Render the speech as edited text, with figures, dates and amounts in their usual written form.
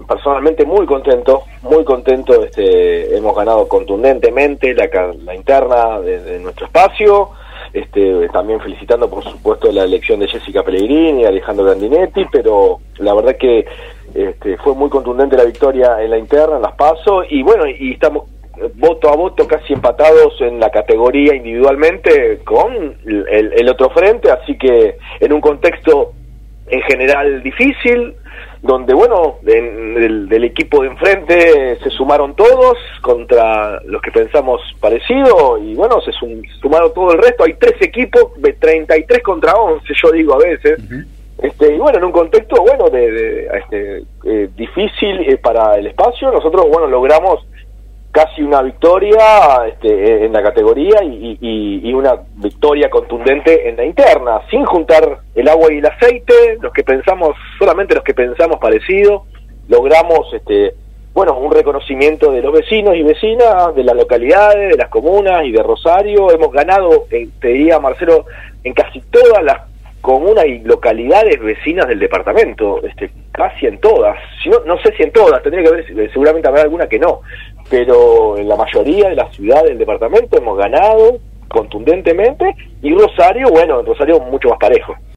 personalmente muy contento, hemos ganado contundentemente la interna de nuestro espacio, también felicitando por supuesto la elección de Jessica Pellegrini y Alejandro Grandinetti, pero la verdad que fue muy contundente la victoria en la interna, en las PASO, y bueno, y estamos voto a voto casi empatados en la categoría individualmente con el otro frente, así que en un contexto en general difícil, donde bueno, del equipo de enfrente se sumaron todos contra los que pensamos parecido, y bueno, se sumaron todo el resto, hay 3 equipos de 33 contra 11, yo digo a veces. Y bueno, en un contexto bueno difícil para el espacio, nosotros bueno logramos casi una victoria en la categoría y una victoria contundente en la interna, sin juntar el agua y el aceite, solamente los que pensamos parecido, logramos bueno, un reconocimiento de los vecinos y vecinas, de las localidades, de las comunas y de Rosario. Hemos ganado, te diría Marcelo, en casi todas las comunas y localidades vecinas del departamento, casi en todas, no sé si en todas, tendría que ver, seguramente habrá alguna que no, pero en la mayoría de las ciudades del departamento hemos ganado contundentemente, y Rosario, bueno, en Rosario mucho más parejo.